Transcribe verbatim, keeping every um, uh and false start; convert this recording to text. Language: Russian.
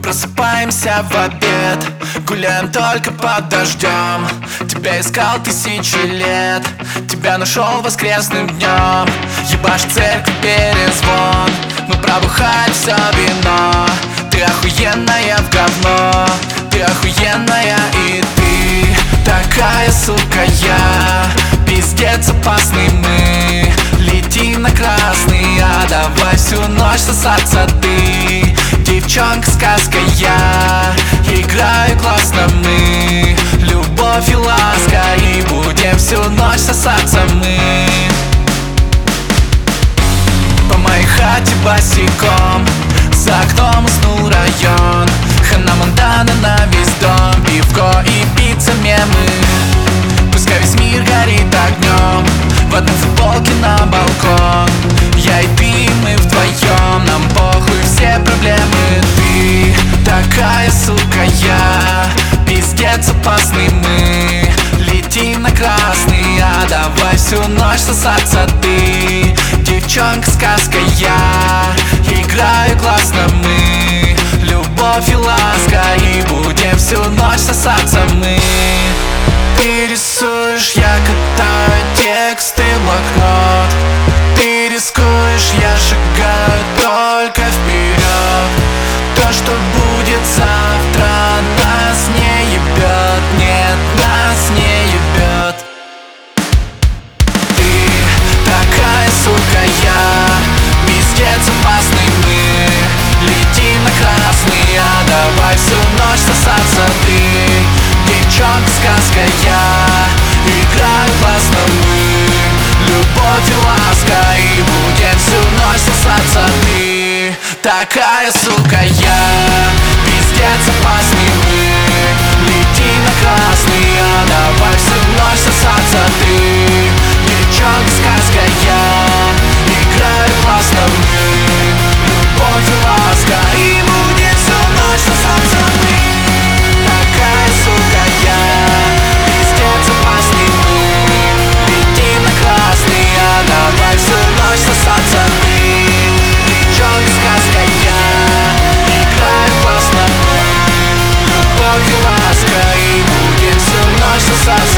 Просыпаемся в обед, гуляем только под дождем. Тебя искал тысячи лет, тебя нашел воскресным днем. Ебашь церковь, перезвон, мы пробухали все вино. Ты охуенная в говно, ты охуенная и ты такая, сука, я. Пиздец опасный мы, летим на красный, а давай всю ночь сосаться ты. Девчонка, сказка, я играю классно мы, любовь и ласка, и будем всю ночь сосаться мы. По моей хате босиком, за окном уснул район. Хана Монтана на весь дом, пивко и пицца, мемы. Пускай весь мир горит огнем, в одной футболке на балкон. Я и ты, мы вдвоем, нам похуй все проблемы. Ты такая, сука, я, пиздец опасный мы, летим на красный, а давай всю ночь сосаться ты. Девчонка, сказка, я играю классно мы, любовь и ласка, и будем всю ночь сосаться мы. Ты рисуешь, я катаю тексты в блокнот. Ты рискуешь, я шагаю только вперед. То, что будет завтра, нас не ебет, нет, нас не ебет. Ты такая, сука, я, пиздец опасный мы, летим на красный, а давай всю ночь сосаться ты. Девчонка, сказка, я играю классно мы, любовь и ласка, и будем всю ночь сосаться ты. Такая, сука, я, пиздец опасный мы, летим на красный, а давай всю ночь сосаться ты. Девчонка, сказка, я играю классно мы, любовь и ласка, и будем всю ночь сосаться ты. Такая, сука, я, пиздец опасный мы, летим на красный, а давай всю ночь сосаться ты. Девчонка, сказка, я играю классно мы, любовь и ласка, и будем всю ночь сосаться.